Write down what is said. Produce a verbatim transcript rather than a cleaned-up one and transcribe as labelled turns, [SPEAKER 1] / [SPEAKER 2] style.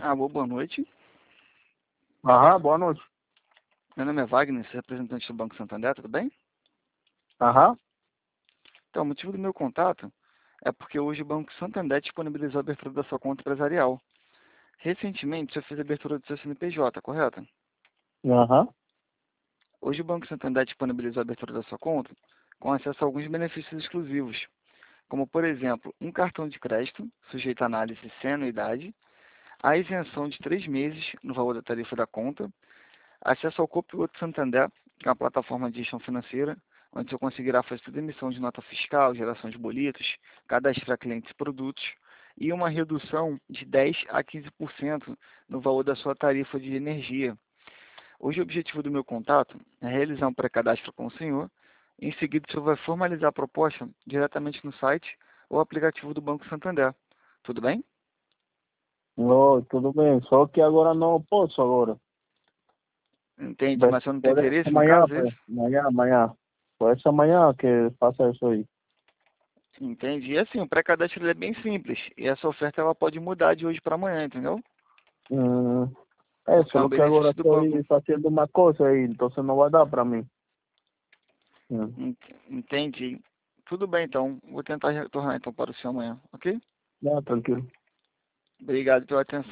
[SPEAKER 1] Alô, boa noite.
[SPEAKER 2] Aham, boa noite.
[SPEAKER 1] Meu nome é Wagner, sou representante do Banco Santander, tudo bem?
[SPEAKER 2] Aham.
[SPEAKER 1] Então, o motivo do meu contato é porque hoje o Banco Santander disponibilizou a abertura da sua conta empresarial. Recentemente, você fez a abertura do seu C N P J, correto?
[SPEAKER 2] Aham.
[SPEAKER 1] Hoje o Banco Santander disponibilizou a abertura da sua conta com acesso a alguns benefícios exclusivos, como, por exemplo, um cartão de crédito, sujeito a análise sem anuidade, a isenção de três meses no valor da tarifa da conta, acesso ao Copiloto Santander, que é uma plataforma de gestão financeira, onde você conseguirá fazer toda emissão de nota fiscal, geração de boletos, cadastrar clientes e produtos, e uma redução de dez a quinze por cento no valor da sua tarifa de energia. Hoje o objetivo do meu contato é realizar um pré-cadastro com o senhor. Em seguida, o senhor vai formalizar a proposta diretamente no site ou aplicativo do Banco Santander. Tudo bem?
[SPEAKER 2] Oh, tudo bem, só que agora não posso agora.
[SPEAKER 1] Entende,
[SPEAKER 2] Vai
[SPEAKER 1] mas você não tem
[SPEAKER 2] pode ser
[SPEAKER 1] interesse no
[SPEAKER 2] amanhã,
[SPEAKER 1] caso, é
[SPEAKER 2] pô.
[SPEAKER 1] isso?
[SPEAKER 2] Amanhã, amanhã. Pode ser amanhã que faça isso aí.
[SPEAKER 1] Entende? E assim, o pré-cadastro ele é bem simples. E essa oferta ela pode mudar de hoje para amanhã, entendeu?
[SPEAKER 2] Hum, é,
[SPEAKER 1] Porque é um
[SPEAKER 2] só que agora
[SPEAKER 1] benefício do
[SPEAKER 2] estou
[SPEAKER 1] banco.
[SPEAKER 2] fazendo uma coisa aí, então você não vai dar para mim. Hum.
[SPEAKER 1] Ent- Entende? Tudo bem, então. Vou tentar retornar então para o senhor amanhã, ok?
[SPEAKER 2] Não, tranquilo.
[SPEAKER 1] Obrigado pela atenção.